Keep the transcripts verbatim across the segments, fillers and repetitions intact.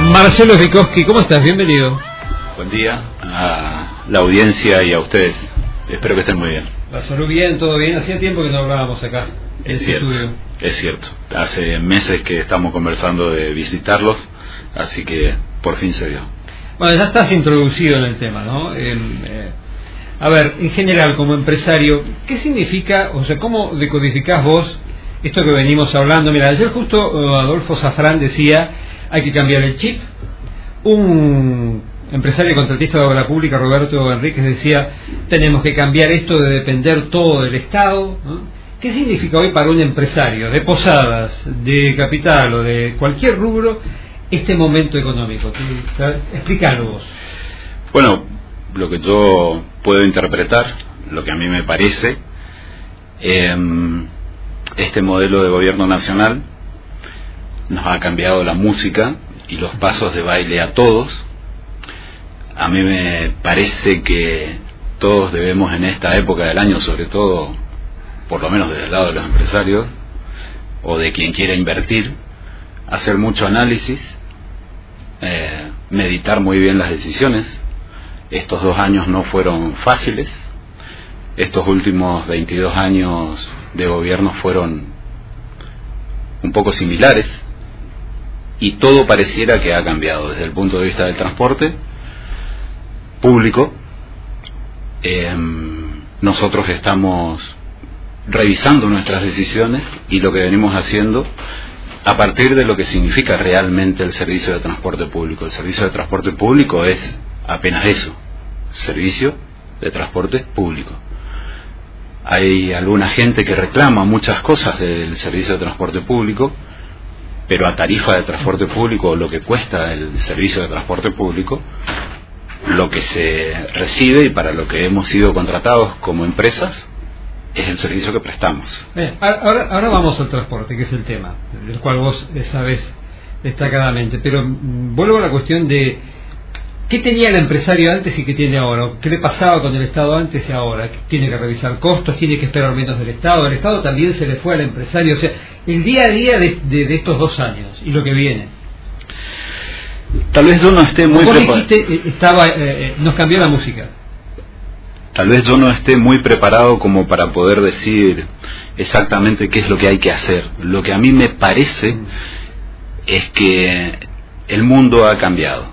Marcelo Zwickowski, ¿cómo estás? Bienvenido. Buen día a la audiencia y a ustedes. Espero que estén muy bien. La salud bien, todo bien. Hacía tiempo que no hablábamos acá. Es cierto, estudio. es cierto. Hace meses que estamos conversando de visitarlos, así que por fin se dio. Bueno, ya estás introducido en el tema, ¿no? Eh, eh, a ver, en general, como empresario, ¿qué significa, o sea, cómo decodificás vos esto que venimos hablando? Mira, ayer justo uh, Adolfo Safrán decía, hay que cambiar el chip. Un empresario contratista de obra pública, Roberto Enríquez, decía, tenemos que cambiar esto de depender todo del Estado, ¿no? ¿Qué significa hoy para un empresario de posadas, de capital o de cualquier rubro este momento económico? Explícalo vos. Bueno, lo que yo puedo interpretar, lo que a mí me parece, eh, este modelo de gobierno nacional nos ha cambiado la música y los pasos de baile a todos. A mí me parece que todos debemos en esta época del año, sobre todo, por lo menos desde el lado de los empresarios o de quien quiera invertir, hacer mucho análisis, eh, meditar muy bien las decisiones. Estos dos años no fueron fáciles. Estos últimos veintidós años de gobierno fueron un poco similares y todo pareciera que ha cambiado desde el punto de vista del transporte público. Eh, nosotros estamos revisando nuestras decisiones y lo que venimos haciendo a partir de lo que significa realmente el servicio de transporte público. El servicio de transporte público es apenas eso, servicio de transporte público. Hay alguna gente que reclama muchas cosas del servicio de transporte público, pero a tarifa de transporte público, lo que cuesta el servicio de transporte público, lo que se recibe y para lo que hemos sido contratados como empresas, es el servicio que prestamos. Bien, ahora, ahora vamos al transporte, que es el tema, del cual vos sabés destacadamente, pero vuelvo a la cuestión de ¿qué tenía el empresario antes y qué tiene ahora? ¿Qué le pasaba con el Estado antes y ahora? ¿Tiene que revisar costos? ¿Tiene que esperar menos del Estado? ¿El Estado también se le fue al empresario? O sea, el día a día de, de, de estos dos años y lo que viene. Tal vez yo no esté muy preparado. Estaba, eh, nos cambió la música. Tal vez yo no esté muy preparado como para poder decir exactamente qué es lo que hay que hacer. Lo que a mí me parece mm. es que el mundo ha cambiado.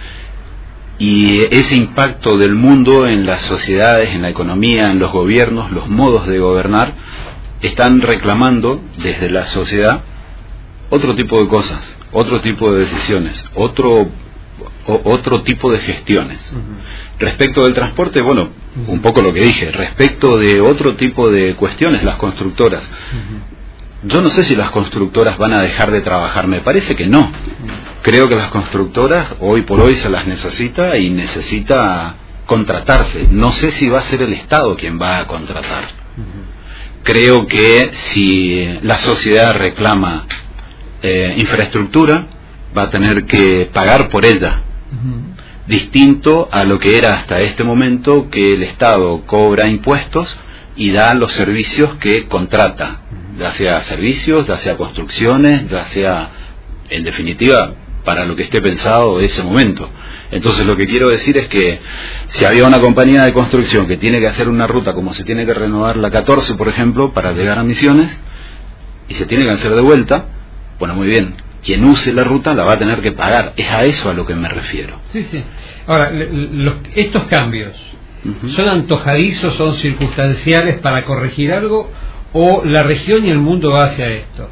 Y ese impacto del mundo en las sociedades, en la economía, en los gobiernos, los modos de gobernar, están reclamando desde la sociedad otro tipo de cosas, otro tipo de decisiones, otro o, otro tipo de gestiones. Uh-huh. Respecto del transporte, bueno, uh-huh. un poco lo que dije, respecto de otro tipo de cuestiones, las constructoras. Uh-huh. Yo no sé si las constructoras van a dejar de trabajar, me parece que no. Uh-huh. Creo que las constructoras hoy por hoy se las necesita y necesita contratarse. No sé si va a ser el Estado quien va a contratar. Uh-huh. Creo que si la sociedad reclama eh, infraestructura, va a tener que pagar por ella. Uh-huh. Distinto a lo que era hasta este momento, que el Estado cobra impuestos y da los servicios que contrata, uh-huh. ya sea servicios, ya sea construcciones, ya sea, en definitiva, para lo que esté pensado ese momento. Entonces lo que quiero decir es que si había una compañía de construcción que tiene que hacer una ruta como se tiene que renovar la catorce, por ejemplo, para llegar a Misiones, y se tiene que hacer de vuelta, bueno, muy bien, quien use la ruta la va a tener que pagar. Es a eso a lo que me refiero. Sí, sí. Ahora, los, estos cambios, uh-huh. ¿son antojadizos, son circunstanciales para corregir algo, o la región y el mundo va hacia esto?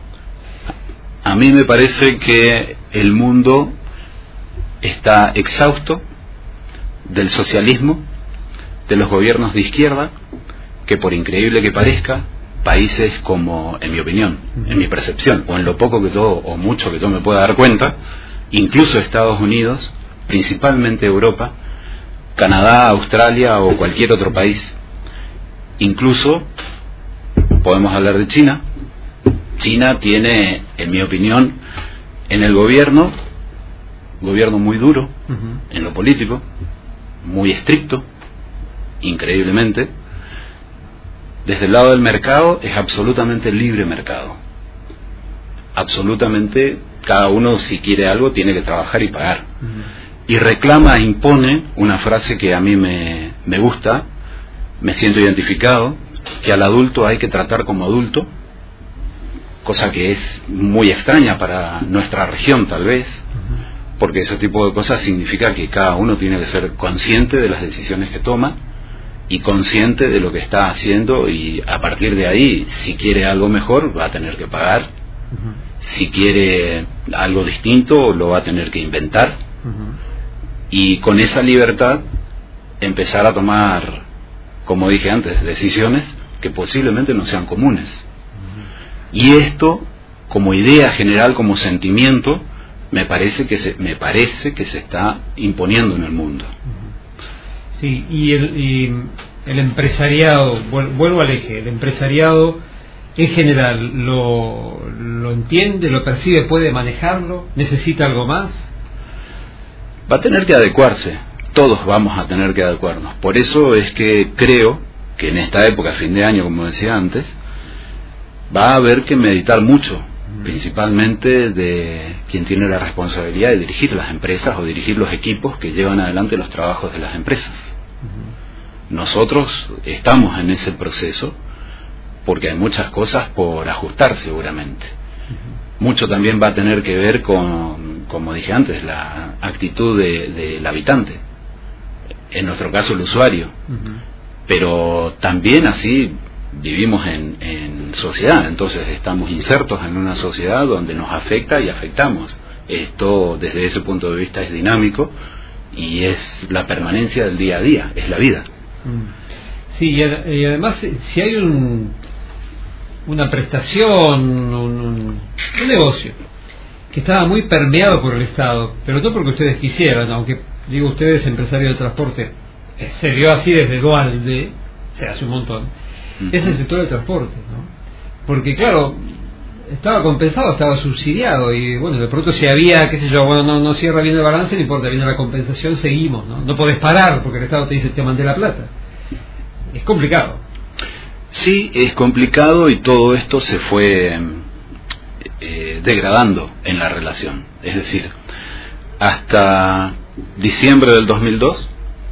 A mí me parece que el mundo está exhausto del socialismo, de los gobiernos de izquierda, que por increíble que parezca, países como, en mi opinión, en mi percepción, o en lo poco que yo, o mucho que yo me pueda dar cuenta, incluso Estados Unidos, principalmente Europa, Canadá, Australia o cualquier otro país, incluso podemos hablar de China. China tiene, en mi opinión, en el gobierno, gobierno muy duro, uh-huh. en lo político, muy estricto, increíblemente. Desde el lado del mercado es absolutamente libre mercado, absolutamente cada uno, si quiere algo, tiene que trabajar y pagar. Uh-huh. Y reclama e impone una frase que a mí me, me gusta, me siento identificado, que al adulto hay que tratar como adulto, cosa que es muy extraña para nuestra región tal vez, uh-huh. porque ese tipo de cosas significa que cada uno tiene que ser consciente de las decisiones que toma y consciente de lo que está haciendo, y a partir de ahí, si quiere algo mejor, va a tener que pagar. Uh-huh. Si quiere algo distinto, lo va a tener que inventar. Uh-huh. Y con esa libertad empezar a tomar, como dije antes, decisiones que posiblemente no sean comunes. Uh-huh. Y esto, como idea general, como sentimiento, me parece que se, me parece que se está imponiendo en el mundo. Uh-huh. Sí, y el, y el empresariado, vuelvo al eje, el empresariado en general, ¿lo, lo entiende, lo percibe, puede manejarlo? ¿Necesita algo más? Va a tener que adecuarse, todos vamos a tener que adecuarnos. Por eso es que creo que en esta época, fin de año, como decía antes, va a haber que meditar mucho, mm. principalmente de quien tiene la responsabilidad de dirigir las empresas o dirigir los equipos que llevan adelante los trabajos de las empresas. Mm. Nosotros estamos en ese proceso, porque hay muchas cosas por ajustar seguramente. Uh-huh. Mucho también va a tener que ver con, como dije antes, la actitud de, del habitante, en nuestro caso el usuario. Uh-huh. Pero también así vivimos en, en sociedad, entonces estamos insertos en una sociedad donde nos afecta y afectamos. Esto desde ese punto de vista es dinámico y es la permanencia del día a día, es la vida. Uh-huh. Sí, y, ad- y además si hay un una prestación, un, un, un negocio que estaba muy permeado por el Estado, pero no porque ustedes quisieran, aunque digo ustedes, empresarios de transporte, se dio así desde Dualde, se hace un montón, uh-huh. es el sector del transporte, ¿no? Porque claro, estaba compensado, estaba subsidiado, y bueno, de pronto si había, qué sé yo, bueno, no, no cierra bien el balance, no importa, viene la compensación, seguimos, ¿no? No podés parar porque el Estado te dice, te mandé la plata. Es complicado. Sí, es complicado, y todo esto se fue eh, degradando en la relación. Es decir, hasta diciembre del dos mil dos,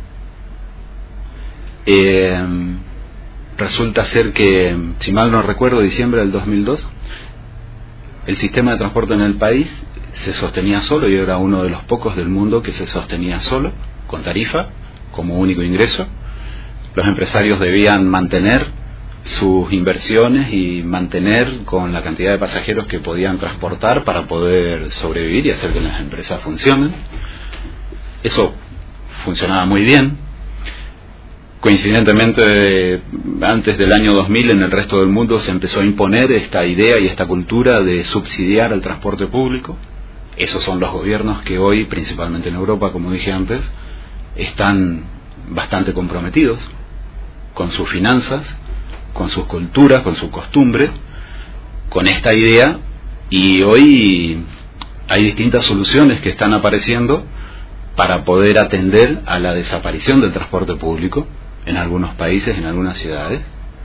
eh, resulta ser que, si mal no recuerdo, diciembre del dos mil dos, el sistema de transporte en el país se sostenía solo, y era uno de los pocos del mundo que se sostenía solo, con tarifa, como único ingreso. Los empresarios debían mantener sus inversiones y mantener con la cantidad de pasajeros que podían transportar para poder sobrevivir y hacer que las empresas funcionen. Eso funcionaba muy bien. Coincidentemente, antes del año dos mil, en el resto del mundo se empezó a imponer esta idea y esta cultura de subsidiar el transporte público. Esos son los gobiernos que hoy, principalmente en Europa, como dije antes, están bastante comprometidos con sus finanzas, con sus culturas, con su costumbre, con esta idea, y hoy hay distintas soluciones que están apareciendo para poder atender a la desaparición del transporte público en algunos países, en algunas ciudades.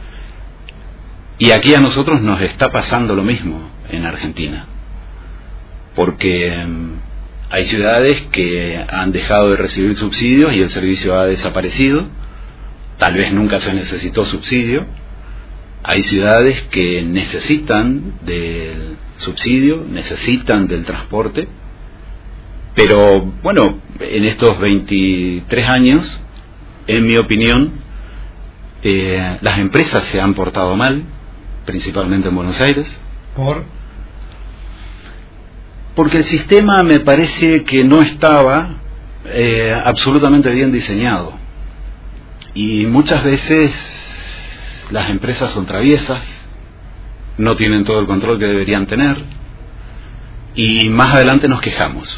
Y aquí a nosotros nos está pasando lo mismo en Argentina, porque hay ciudades que han dejado de recibir subsidios y el servicio ha desaparecido. Tal vez nunca se necesitó subsidio. Hay ciudades que necesitan del subsidio, necesitan del transporte, pero bueno, en estos veintitrés años, en mi opinión, eh, las empresas se han portado mal, principalmente en Buenos Aires. ¿Por? Porque el sistema me parece que no estaba eh, absolutamente bien diseñado, y muchas veces las empresas son traviesas, no tienen todo el control que deberían tener, y más adelante nos quejamos.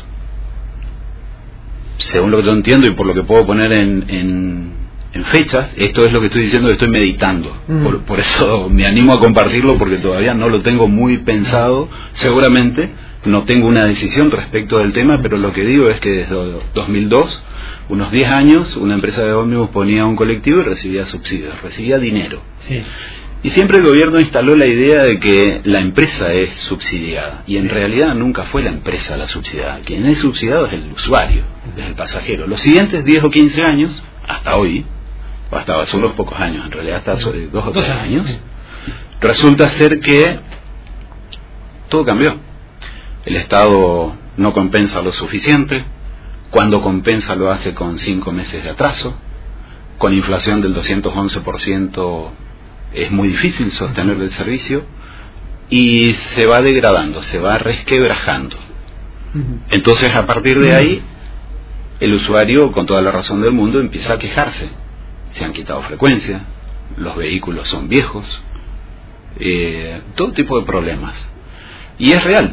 Según lo que yo entiendo y por lo que puedo poner en, en, en fechas, esto es lo que estoy diciendo, que estoy meditando. Mm. Por, por eso me animo a compartirlo, porque todavía no lo tengo muy pensado. Seguramente no tengo una decisión respecto del tema, pero lo que digo es que desde dos mil dos, unos diez años, una empresa de ómnibus ponía un colectivo y recibía subsidios, recibía dinero. Sí. Y siempre el gobierno instaló la idea de que la empresa es subsidiada, y en realidad nunca fue la empresa la subsidiada. Quien es subsidiado es el usuario, es el pasajero. Los siguientes diez o quince años, hasta hoy, o hasta hace unos pocos años, en realidad hasta hace dos o tres años, resulta ser que todo cambió. El Estado no compensa lo suficiente, cuando compensa lo hace con cinco meses de atraso, con inflación del doscientos once por ciento es muy difícil sostener el servicio, y se va degradando, se va resquebrajando. Entonces, a partir de ahí, el usuario, con toda la razón del mundo, empieza a quejarse. Se han quitado frecuencia, los vehículos son viejos, eh, todo tipo de problemas. Y es real.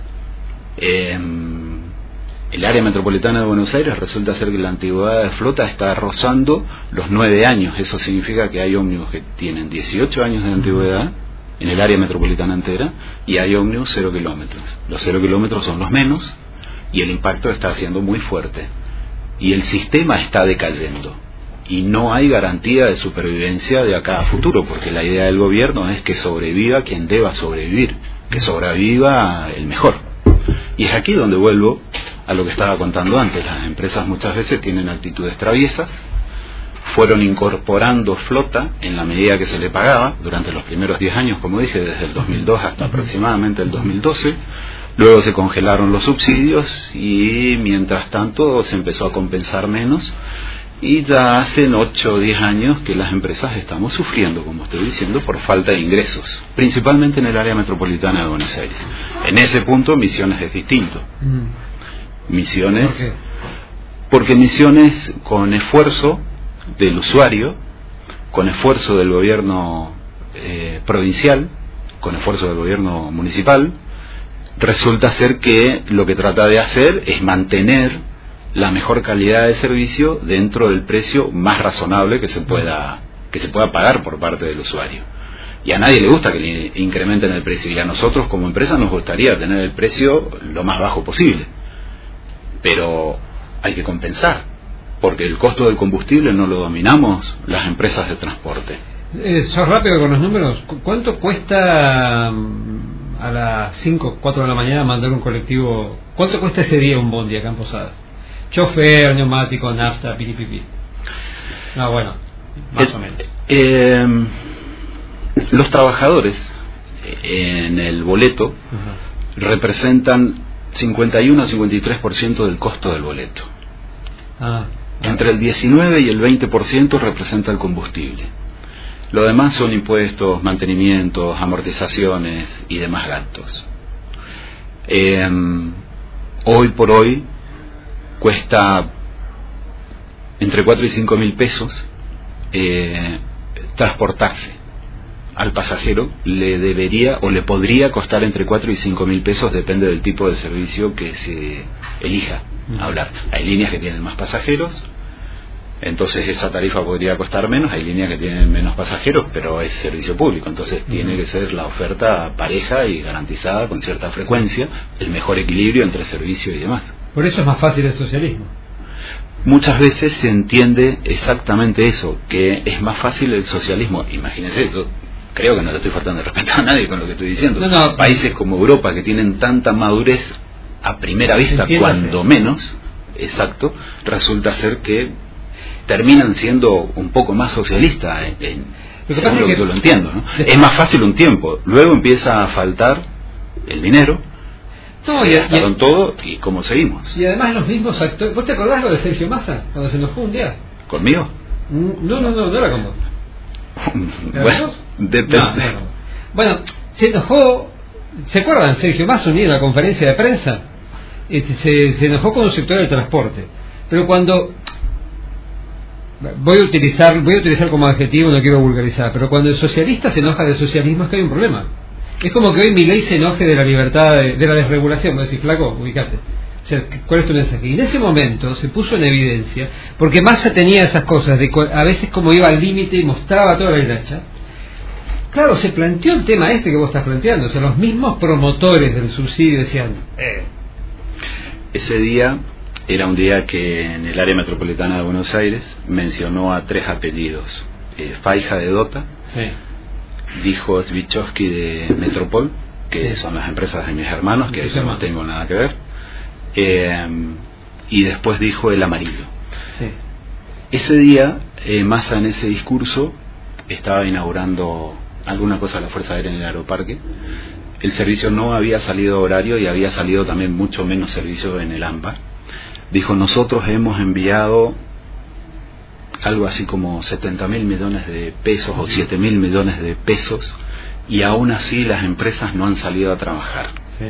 Eh, el área metropolitana de Buenos Aires resulta ser que la antigüedad de flota está rozando los nueve años. Eso significa que hay ómnibus que tienen dieciocho años de antigüedad en el área metropolitana entera, y hay ómnibus cero kilómetros. Los cero kilómetros son los menos, y el impacto está siendo muy fuerte. Y el sistema está decayendo. Y no hay garantía de supervivencia de acá a futuro, porque la idea del gobierno es que sobreviva quien deba sobrevivir, que sobreviva el mejor. Y es aquí donde vuelvo a lo que estaba contando antes. Las empresas muchas veces tienen actitudes traviesas, fueron incorporando flota en la medida que se le pagaba durante los primeros diez años, como dije, desde el dos mil dos hasta aproximadamente el dos mil doce. Luego se congelaron los subsidios y mientras tanto se empezó a compensar menos, y ya hace ocho o diez años que las empresas estamos sufriendo, como estoy diciendo, por falta de ingresos, principalmente en el área metropolitana de Buenos Aires. En ese punto Misiones es distinto. Misiones, ¿por qué? Porque Misiones, con esfuerzo del usuario, con esfuerzo del gobierno eh, provincial, con esfuerzo del gobierno municipal, resulta ser que lo que trata de hacer es mantener la mejor calidad de servicio dentro del precio más razonable que se pueda que se pueda pagar por parte del usuario. Y a nadie le gusta que le incrementen el precio, y a nosotros como empresa nos gustaría tener el precio lo más bajo posible, pero hay que compensar, porque el costo del combustible no lo dominamos las empresas de transporte. Eh, ¿Sos rápido con los números? ¿Cuánto cuesta a las cinco, cuatro de la mañana mandar un colectivo? ¿Cuánto cuesta ese día un bondi acá en Posadas? Chofer, neumático, nafta, piripipi. No, bueno, más eh, o menos. Eh, los trabajadores en el boleto uh-huh. representan cincuenta y uno a cincuenta y tres por ciento del costo del boleto. Ah, ah. Entre el diecinueve y el veinte por ciento representa el combustible. Lo demás son impuestos, mantenimientos, amortizaciones y demás gastos. Eh, hoy por hoy cuesta entre cuatro y cinco mil pesos eh, transportarse. Al pasajero le debería o le podría costar entre cuatro y cinco mil pesos, depende del tipo de servicio que se elija hablar. Hay líneas que tienen más pasajeros, entonces esa tarifa podría costar menos. Hay líneas que tienen menos pasajeros, pero es servicio público, entonces uh-huh. tiene que ser la oferta pareja y garantizada con cierta frecuencia, el mejor equilibrio entre servicio y demás. Por eso es más fácil el socialismo. Muchas veces se entiende exactamente eso, que es más fácil el socialismo. Imagínense, yo creo que no le estoy faltando de respeto a nadie con lo que estoy diciendo. No, no, países como Europa, que tienen tanta madurez a primera vista, cuando menos, exacto, resulta ser que terminan siendo un poco más socialistas, en, en, lo según lo que, que yo lo entiendo, ¿no? Es más fácil un tiempo, luego empieza a faltar el dinero, no, se gastaron y, todo, y cómo seguimos. Y además los mismos actores. ¿Vos te acordás lo de Sergio Massa, cuando se enojó un día? ¿Conmigo? No, no, no, no era con vos. Bueno, depende. No, no, no. Bueno, se enojó. ¿Se acuerdan? Sergio Massa, un día en la conferencia de prensa, este, se, se enojó con un sector del transporte. Pero cuando voy a utilizar voy a utilizar como adjetivo, no quiero vulgarizar, pero cuando el socialista se enoja del socialismo es que hay un problema. Es como que hoy Milei se enoje de la libertad, de, de la desregulación. Vos decís, flaco, ubicate. O sea, ¿cuál es tu mensaje? Y en ese momento se puso en evidencia, porque Massa tenía esas cosas, de a veces como iba al límite y mostraba toda la hilacha. Claro, se planteó el tema este que vos estás planteando. O sea, los mismos promotores del subsidio decían... Eh. Ese día era un día que en el área metropolitana de Buenos Aires mencionó a tres apellidos. Eh, Faija de Dota, sí. dijo Zvichowski de Metropol, que sí. son las empresas de mis hermanos, que eso no tengo nada que ver, eh, y después dijo el amarillo. Sí. Ese día, eh, Massa en ese discurso estaba inaugurando alguna cosa de la Fuerza Aérea en el Aeroparque. El servicio no había salido a horario y había salido también mucho menos servicio en el AMBA. Dijo, nosotros hemos enviado algo así como setenta mil millones de pesos o siete mil millones de pesos y aún así las empresas no han salido a trabajar. Sí.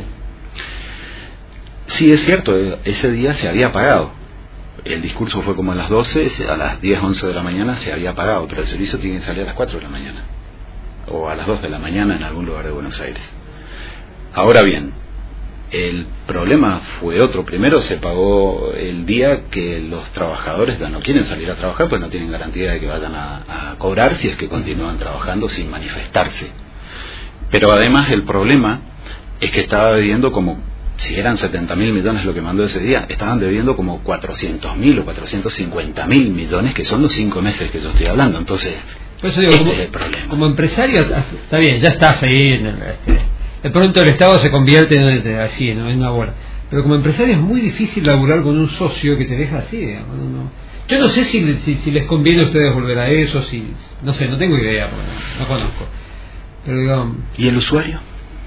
Sí, es cierto, ese día se había pagado. El discurso fue como a las doce, a las diez, once de la mañana se había pagado, pero el servicio tiene que salir a las cuatro de la mañana o a las dos de la mañana en algún lugar de Buenos Aires. Ahora bien, el problema fue otro. Primero se pagó el día que los trabajadores ya no quieren salir a trabajar, pues no tienen garantía de que vayan a, a cobrar si es que continúan trabajando sin manifestarse. Pero además el problema es que estaba debiendo como, si eran setenta mil millones lo que mandó ese día, estaban debiendo como cuatrocientos mil o cuatrocientos cincuenta mil millones, que son los cinco meses que yo estoy hablando. Entonces, por eso digo, este como, es el problema. Como empresario, está bien, ya estás ahí en el... Este, de pronto el Estado se convierte en, así, ¿no? en una bola. Pero como empresario es muy difícil laburar con un socio que te deja así, digamos, no, no. Yo no sé si, si, si les conviene a ustedes volver a eso, si no sé, no tengo idea, porque no, no conozco. Pero digamos... ¿Y el usuario?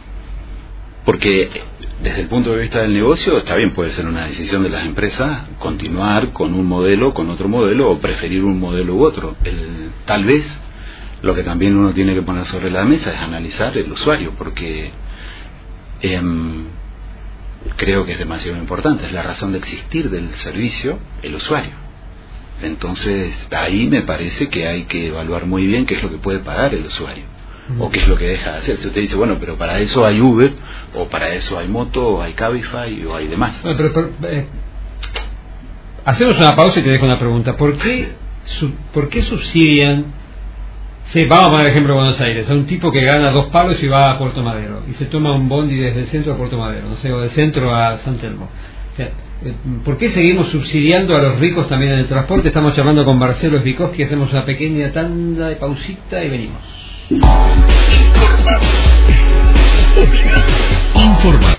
Porque desde el punto de vista del negocio está bien, puede ser una decisión de las empresas continuar con un modelo, con otro modelo, o preferir un modelo u otro. El, tal vez lo que también uno tiene que poner sobre la mesa es analizar el usuario, porque eh, creo que es demasiado importante, es la razón de existir del servicio, el usuario. Entonces ahí me parece que hay que evaluar muy bien qué es lo que puede pagar el usuario, mm. o qué es lo que deja de hacer. Si usted dice, bueno, pero para eso hay Uber, o para eso hay Moto, o hay Cabify, o hay demás. No, pero, pero, eh, hacemos una pausa y te dejo una pregunta. ¿Por qué, su, ¿por qué subsidian? Sí, vamos a poner el ejemplo de Buenos Aires, a un tipo que gana dos palos y va a Puerto Madero y se toma un bondi desde el centro a Puerto Madero, no sé, o del centro a San Telmo. O sea, ¿por qué seguimos subsidiando a los ricos también en el transporte? Estamos charlando con Marcelo Zvichowski, hacemos una pequeña tanda de pausita y venimos. Informar. Informar.